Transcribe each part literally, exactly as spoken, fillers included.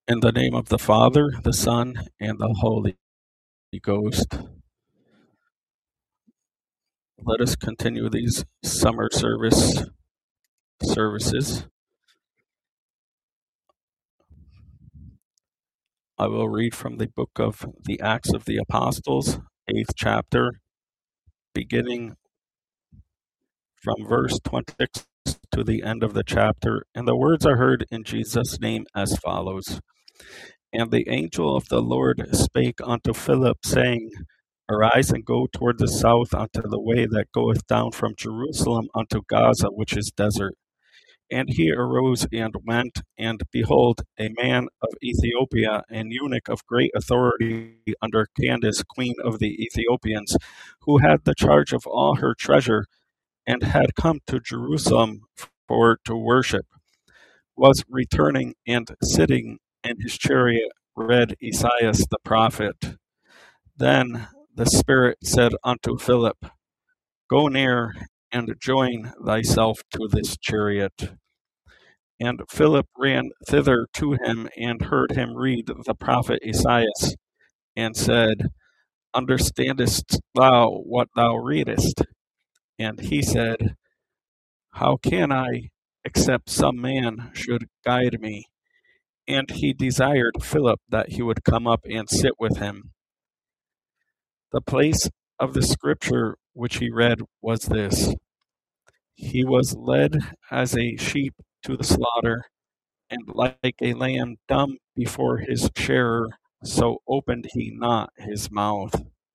In the name of the Father, the Son, and the Holy Ghost. Let us continue these summer service services. I will read from the book of the Acts of the Apostles, eighth chapter, beginning from verse twenty-six to the end of the chapter. And the words are heard in Jesus' name as follows. And the angel of the Lord spake unto Philip, saying, Arise and go toward the south unto the way that goeth down from Jerusalem unto Gaza, which is desert. And he arose and went, and behold, a man of Ethiopia, an eunuch of great authority under Candace, queen of the Ethiopians, who had the charge of all her treasure, and had come to Jerusalem for to worship, was returning and sitting in his chariot, read Esaias the prophet. Then the Spirit said unto Philip, Go near and join thyself to this chariot. And Philip ran thither to him and heard him read the prophet Esaias, and said, Understandest thou what thou readest? And he said, How can I, except some man should guide me? And he desired Philip that he would come up and sit with him. The place of the scripture which he read was this: He was led as a sheep to the slaughter, and like a lamb dumb before his shearer, so opened he not his mouth.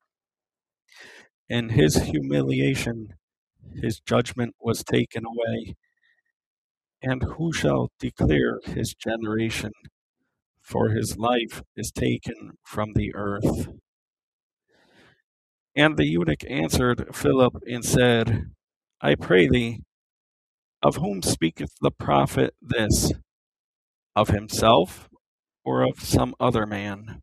In his humiliation his judgment was taken away. And who shall declare his generation? For his life is taken from the earth. And the eunuch answered Philip and said, I pray thee, of whom speaketh the prophet this? Of himself, or of some other man?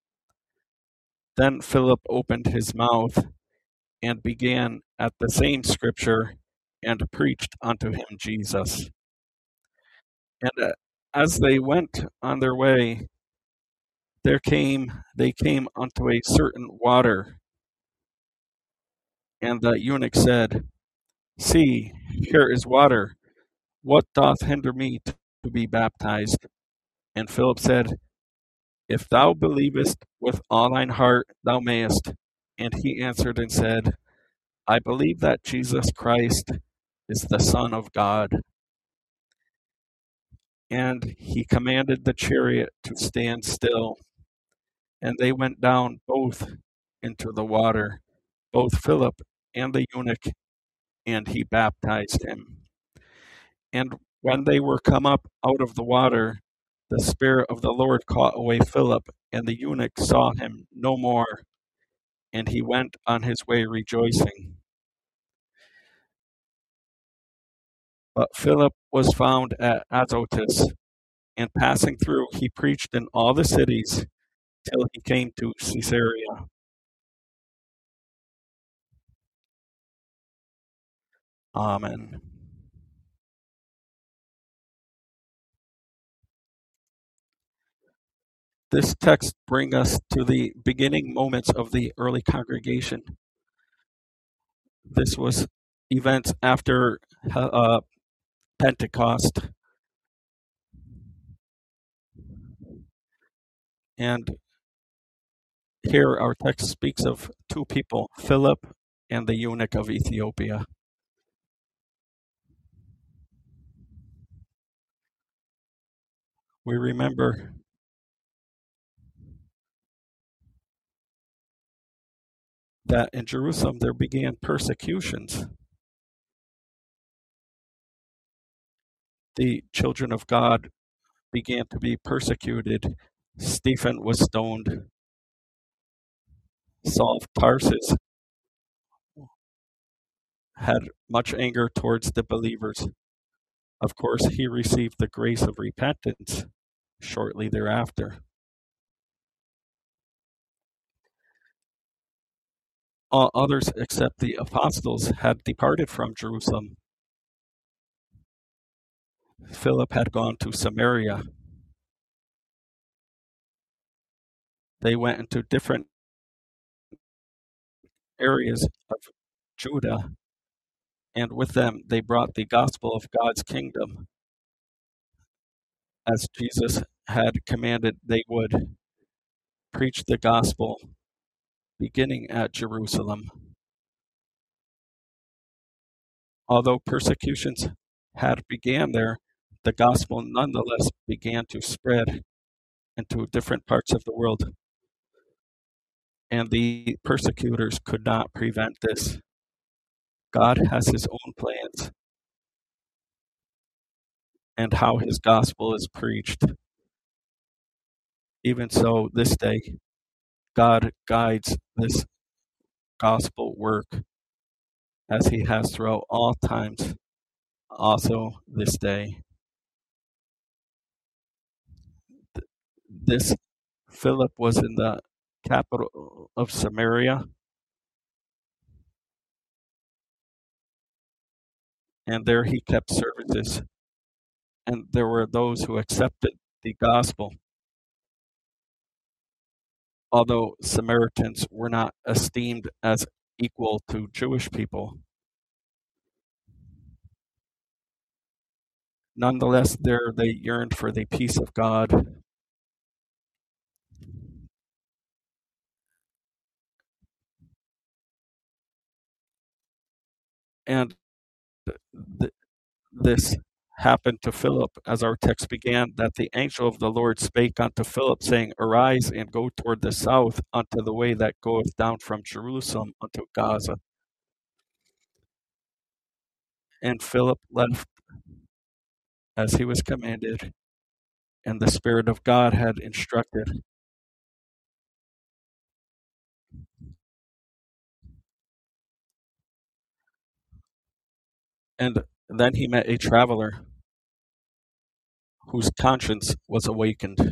Then Philip opened his mouth, and began at the same scripture, and preached unto him Jesus. And as they went on their way, there came they came unto a certain water. And the eunuch said, See, here is water. What doth hinder me to be baptized? And Philip said, If thou believest with all thine heart, thou mayest. And he answered and said, I believe that Jesus Christ is the Son of God. And he commanded the chariot to stand still. And they went down both into the water, both Philip and the eunuch, and he baptized him. And when they were come up out of the water, the Spirit of the Lord caught away Philip, and the eunuch saw him no more, and he went on his way rejoicing. But Philip was found at Azotus, and passing through, he preached in all the cities till he came to Caesarea. Amen. This text brings us to the beginning moments of the early congregation. This was events after uh, Pentecost. And here our text speaks of two people, Philip and the eunuch of Ethiopia. We remember that in Jerusalem there began persecutions. The children of God began to be persecuted. Stephen was stoned. Saul of Tarsus had much anger towards the believers. Of course, he received the grace of repentance shortly thereafter. All others except the apostles had departed from Jerusalem. Philip had gone to Samaria. They went into different areas of Judah, and with them they brought the gospel of God's kingdom, as Jesus had commanded they would preach the gospel beginning at Jerusalem. Although persecutions had began there, the gospel nonetheless began to spread into different parts of the world, and the persecutors could not prevent this. God has his own plans and how his gospel is preached. Even so, this day, God guides this gospel work as he has throughout all times, also this day. This Philip was in the capital of Samaria, and there he kept services, and there were those who accepted the gospel, although Samaritans were not esteemed as equal to Jewish people. Nonetheless, there they yearned for the peace of God. And th- this happened to Philip, as our text began, that the angel of the Lord spake unto Philip, saying, Arise and go toward the south unto the way that goeth down from Jerusalem unto Gaza. And Philip left as he was commanded, and the Spirit of God had instructed. And then he met a traveler whose conscience was awakened.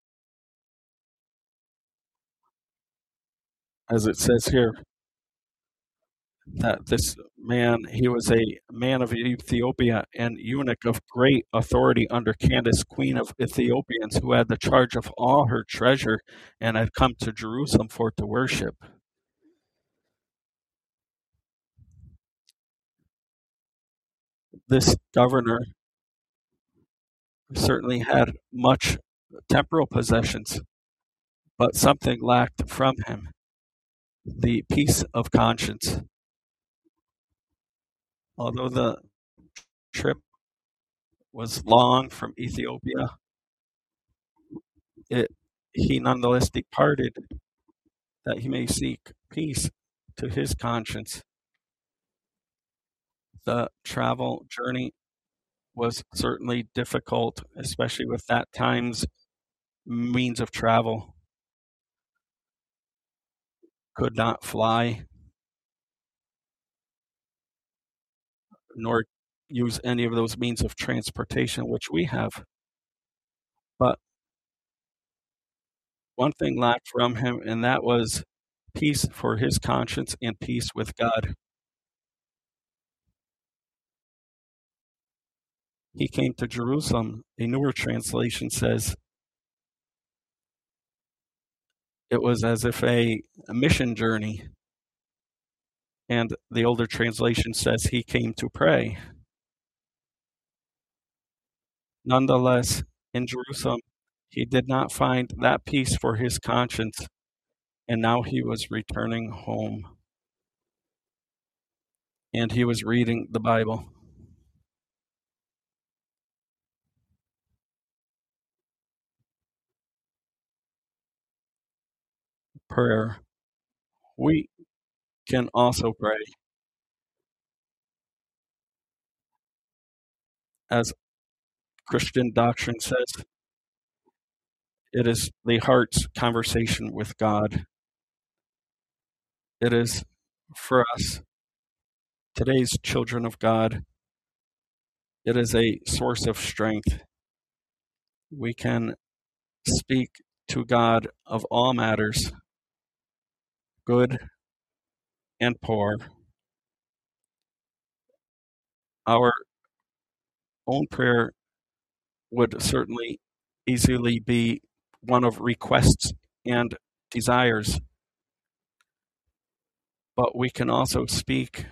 As it says here, that this man, he was a man of Ethiopia and eunuch of great authority under Candace, queen of Ethiopians, who had the charge of all her treasure and had come to Jerusalem for to worship. This governor certainly had much temporal possessions, but something lacked from him: the peace of conscience. Although the trip was long from Ethiopia, it, he nonetheless departed that he may seek peace to his conscience. The travel journey was certainly difficult, especially with that time's means of travel. Could not fly, nor use any of those means of transportation which we have. But one thing lacked from him, and that was peace for his conscience and peace with God. He came to Jerusalem. A newer translation says it was as if a, a mission journey. And the older translation says he came to pray. Nonetheless, in Jerusalem, he did not find that peace for his conscience, and now he was returning home. And he was reading the Bible. Prayer. We can also pray. As Christian doctrine says, it is the heart's conversation with God. It is for us, today's children of God, it is a source of strength. We can speak to God of all matters, good and poor. Our own prayer would certainly easily be one of requests and desires, but we can also speak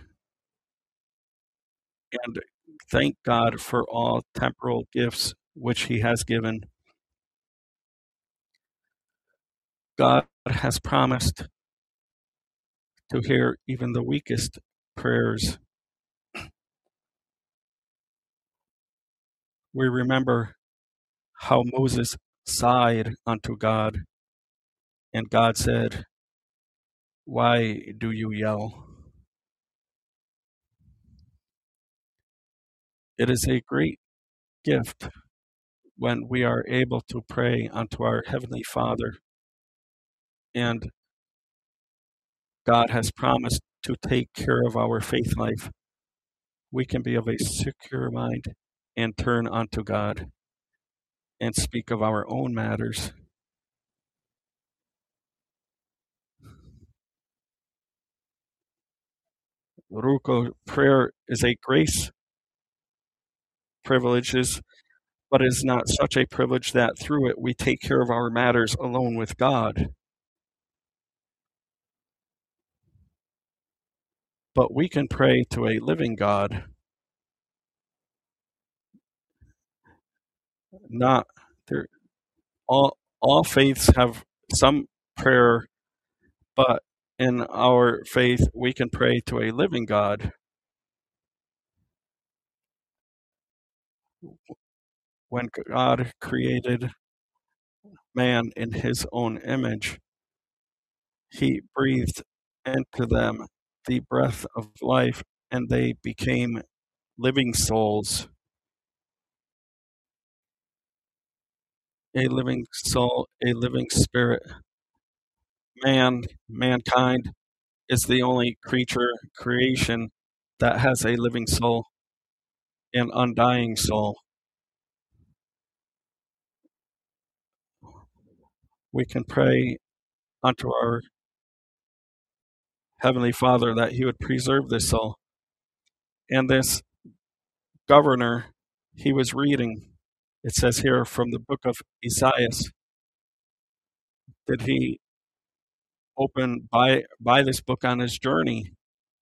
and thank God for all temporal gifts which He has given. God has promised to hear even the weakest prayers. We remember how Moses sighed unto God, and God said, "Why do you yell?" It is a great gift when we are able to pray unto our Heavenly Father, and God has promised to take care of our faith life. We can be of a secure mind and turn unto God and speak of our own matters. Ruko, prayer is a grace privileges, but is not such a privilege that through it we take care of our matters alone with God. But we can pray to a living God, not there. All all faiths have some prayer, but in our faith we can pray to a living God. When God created man in His own image, He breathed into them the breath of life, and they became living souls. A living soul, a living spirit. Man, mankind, is the only creature, creation, that has a living soul, an undying soul. We can pray unto our Heavenly Father that He would preserve this soul. And this governor, he was reading, it says here from the book of Isaiah, that he opened by, by this book on his journey.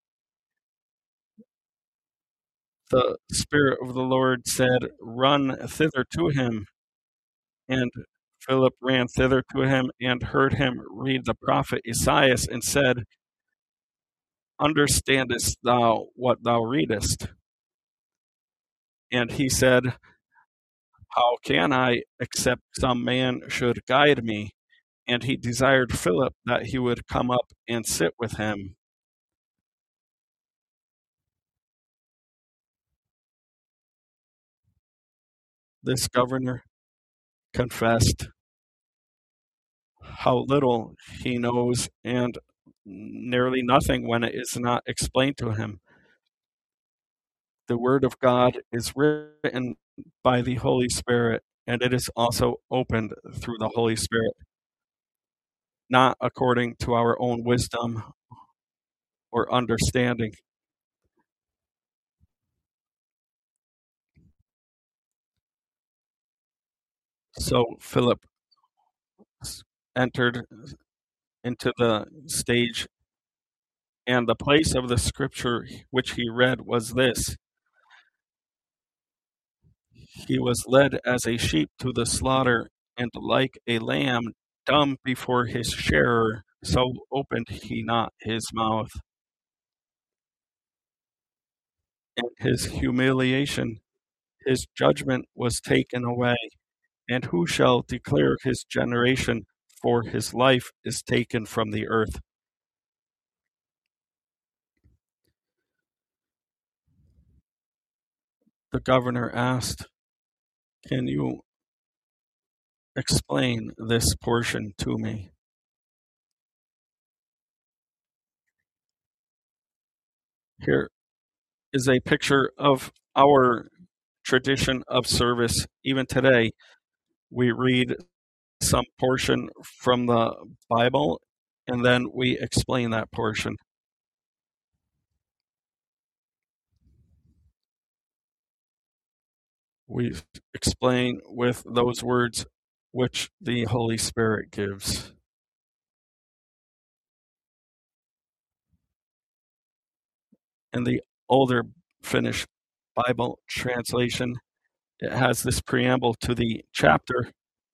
The Spirit of the Lord said, "Run thither to him." And Philip ran thither to him and heard him read the prophet Isaiah and said, "Understandest thou what thou readest?" And he said, "How can I, except some man should guide me?" And he desired Philip that he would come up and sit with him. This governor confessed how little he knows and nearly nothing when it is not explained to him. The Word of God is written by the Holy Spirit, and it is also opened through the Holy Spirit, not according to our own wisdom or understanding. So Philip entered into the stage, and the place of the scripture which he read was this: He was led as a sheep to the slaughter, and like a lamb dumb before his shearer, so opened he not his mouth. In his humiliation, his judgment was taken away. And who shall declare his generation? For his life is taken from the earth. The governor asked, "Can you explain this portion to me?" Here is a picture of our tradition of service. Even today, we read some portion from the Bible and then we explain that portion. We explain with those words which the Holy Spirit gives. in the older Finnish Bible translation, it has this preamble to the chapter,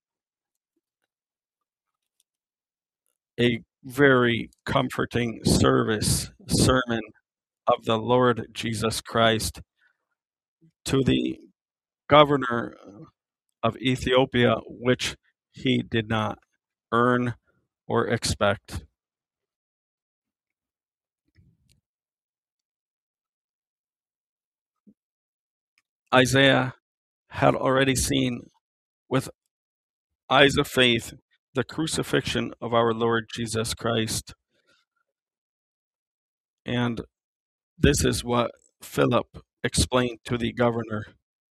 a very comforting service, sermon of the Lord Jesus Christ to the governor of Ethiopia, which he did not earn or expect. Isaiah had already seen with eyes of faith the crucifixion of our Lord Jesus Christ. And this is what Philip explained to the governor,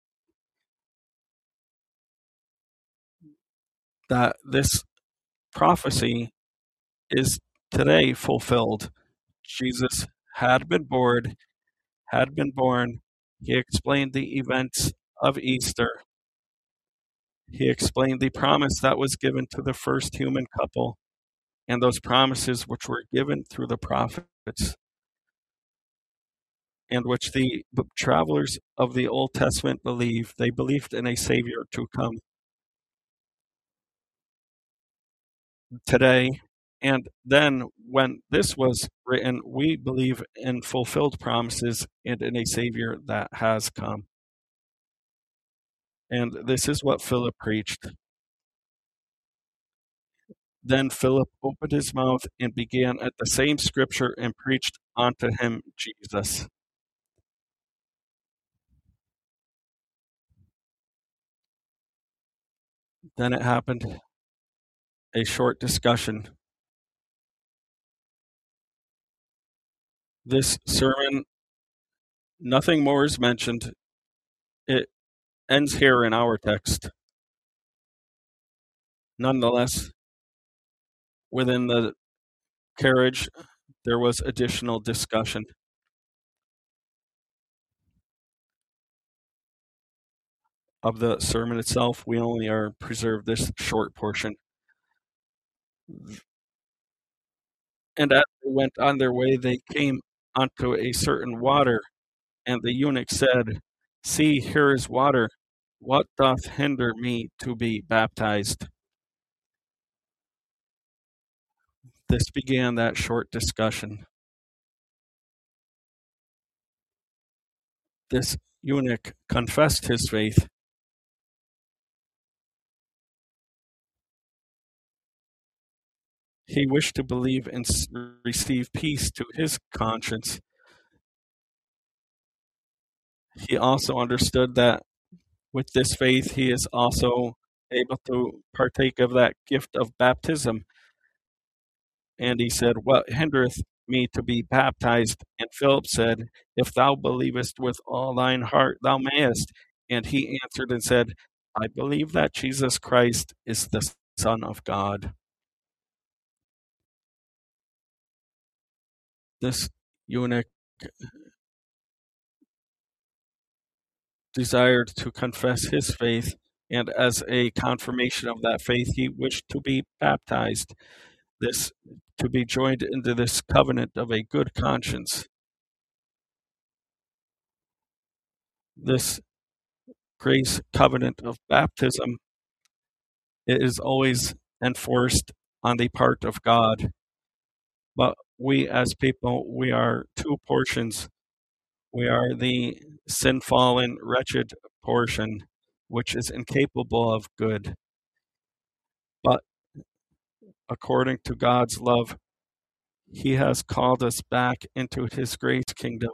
that this prophecy is today fulfilled. Jesus had been born, had been born. He explained the events of Easter. He explained the promise that was given to the first human couple and those promises which were given through the prophets and which the travelers of the Old Testament believed. They believed in a Savior to come today. And then when this was written, we believe in fulfilled promises and in a Savior that has come. And this is what Philip preached. Then Philip opened his mouth and began at the same scripture and preached unto him Jesus. Then it happened, a short discussion. This sermon, nothing more is mentioned. It ends here in our text. Nonetheless, within the carriage, there was additional discussion. Of the sermon itself, we only are preserved this short portion. And as they went on their way, they came unto a certain water, and the eunuch said, See, here is water. What doth hinder me to be baptized? This began that short discussion. This eunuch confessed his faith. He wished to believe and receive peace to his conscience. He also understood that with this faith, he is also able to partake of that gift of baptism. And he said, What hindereth me to be baptized? And Philip said, If thou believest with all thine heart, thou mayest. And he answered and said, I believe that Jesus Christ is the Son of God. This eunuch desired to confess his faith, and as a confirmation of that faith, he wished to be baptized, this to be joined into this covenant of a good conscience. This grace covenant of baptism, it is always enforced on the part of God. But we as people, we are two portions. We are the sin-fallen, wretched portion, which is incapable of good. But according to God's love, He has called us back into His grace kingdom.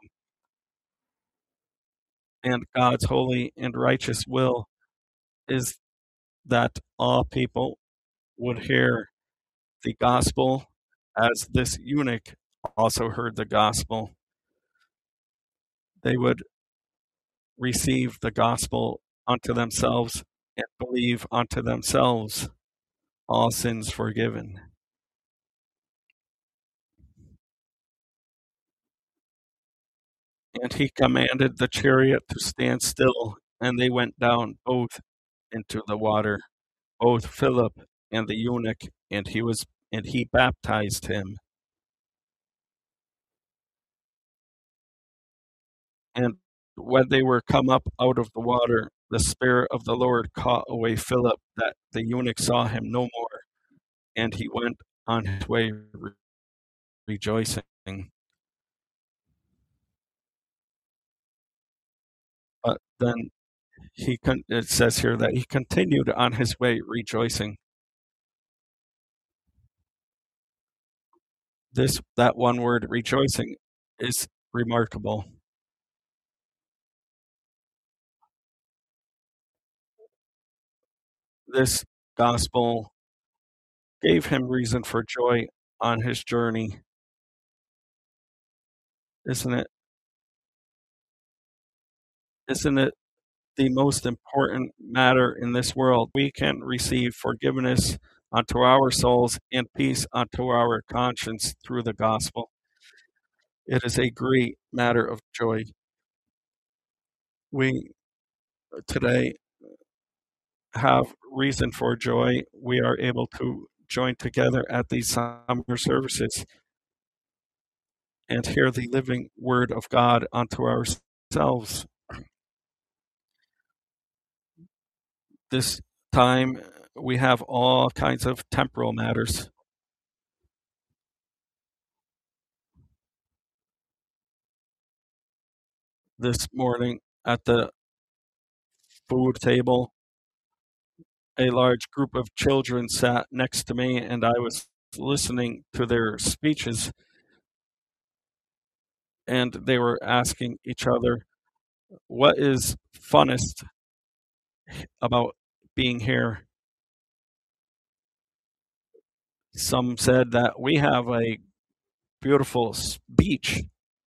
And God's holy and righteous will is that all people would hear the gospel as this eunuch also heard the gospel. They would receive the gospel unto themselves and believe unto themselves all sins forgiven. And he commanded the chariot to stand still, and they went down both into the water, both Philip and the eunuch, and he was and he baptized him. And when they were come up out of the water, the Spirit of the Lord caught away Philip, that the eunuch saw him no more, and he went on his way re- rejoicing. But then he con- it says here that he continued on his way rejoicing. This that one word rejoicing is remarkable. This gospel gave him reason for joy on his journey, isn't it? Isn't it the most important matter in this world? We can receive forgiveness unto our souls and peace unto our conscience through the gospel. It is a great matter of joy. We today have reason for joy. We are able to join together at these summer services and hear the living word of God unto ourselves. This time we have all kinds of temporal matters. This morning at the food table, a large group of children sat next to me, and I was listening to their speeches, and they were asking each other, what is funnest about being here? Some said that we have a beautiful beach,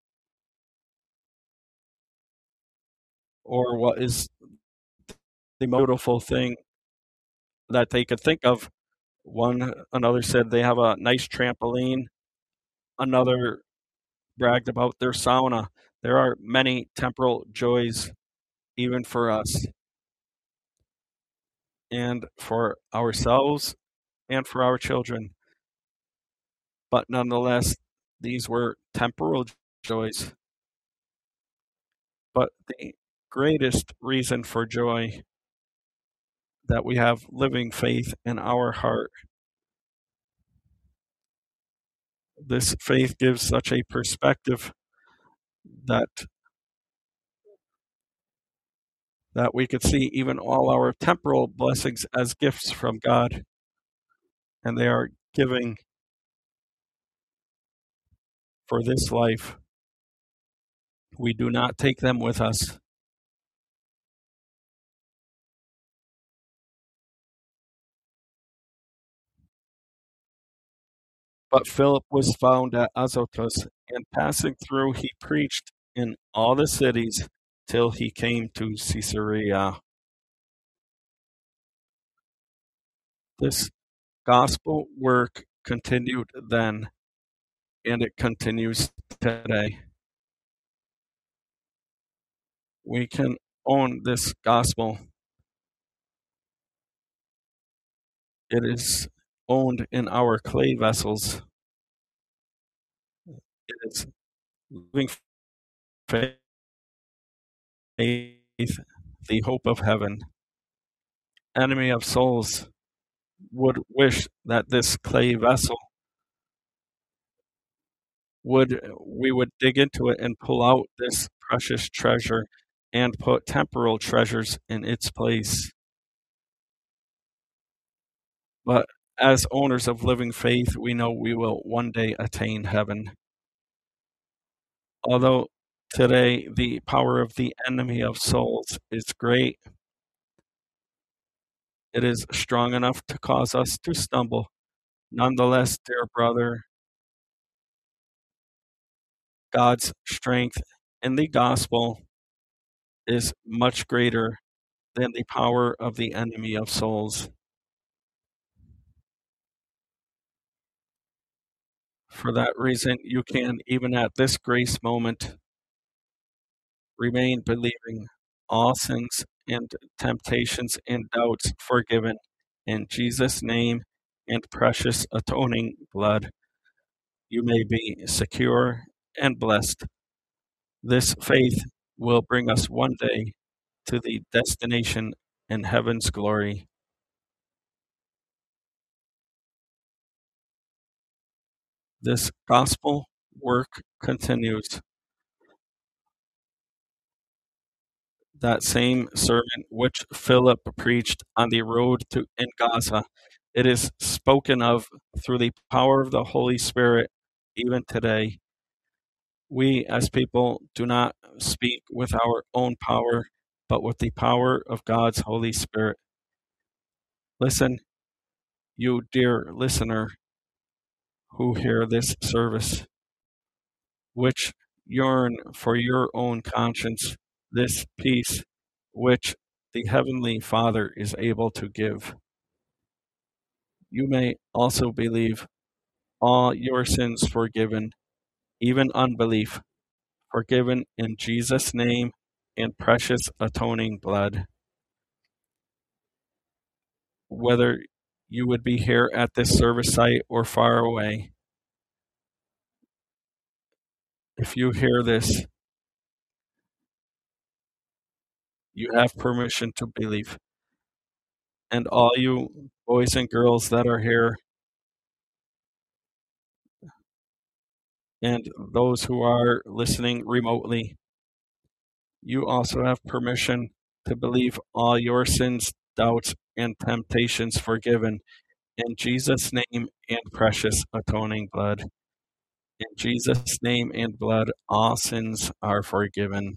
or what is the most beautiful thing that they could think of. One another said they have a nice trampoline. Another bragged about their sauna. There are many temporal joys, even for us and for ourselves and for our children. But nonetheless, these were temporal joys. But the greatest reason for joy that we have living faith in our heart. This faith gives such a perspective that that we could see even all our temporal blessings as gifts from God, and they are giving for this life. We do not take them with us. But Philip was found at Azotus, and passing through, he preached in all the cities till he came to Caesarea. This gospel work continued then, and it continues today. We can own this gospel. It is owned in our clay vessels. It is living faith, the hope of heaven. Enemy of souls would wish that this clay vessel would we would dig into it and pull out this precious treasure and put temporal treasures in its place. But as owners of living faith, we know we will one day attain heaven. Although today the power of the enemy of souls is great, it is strong enough to cause us to stumble. Nonetheless, dear brother, God's strength in the gospel is much greater than the power of the enemy of souls. For that reason, you can, even at this grace moment, remain believing, all sins and temptations and doubts forgiven in Jesus' name and precious atoning blood. You may be secure and blessed. This faith will bring us one day to the destination in heaven's glory. This gospel work continues. That same sermon which Philip preached on the road to in Gaza, it is spoken of through the power of the Holy Spirit even today. We as people do not speak with our own power, but with the power of God's Holy Spirit. Listen, you dear listener who hear this service, which yearn for your own conscience this peace which the Heavenly Father is able to give. You may also believe all your sins forgiven, even unbelief, forgiven in Jesus' name and precious atoning blood. Whether you would be here at this service site or far away, if you hear this, you have permission to believe. And all you boys and girls that are here, and those who are listening remotely, you also have permission to believe all your sins, doubts, and temptations forgiven in Jesus' name and precious atoning blood. In Jesus' name and blood, all sins are forgiven.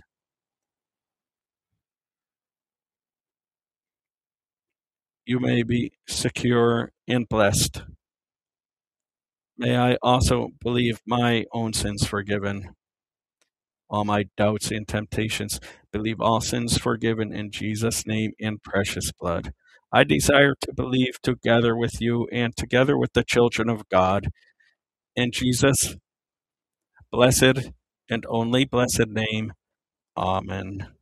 You may be secure and blessed. May I also believe my own sins forgiven, all my doubts and temptations, believe all sins forgiven in Jesus' name and precious blood. I desire to believe together with you and together with the children of God in Jesus' blessed and only blessed name. Amen.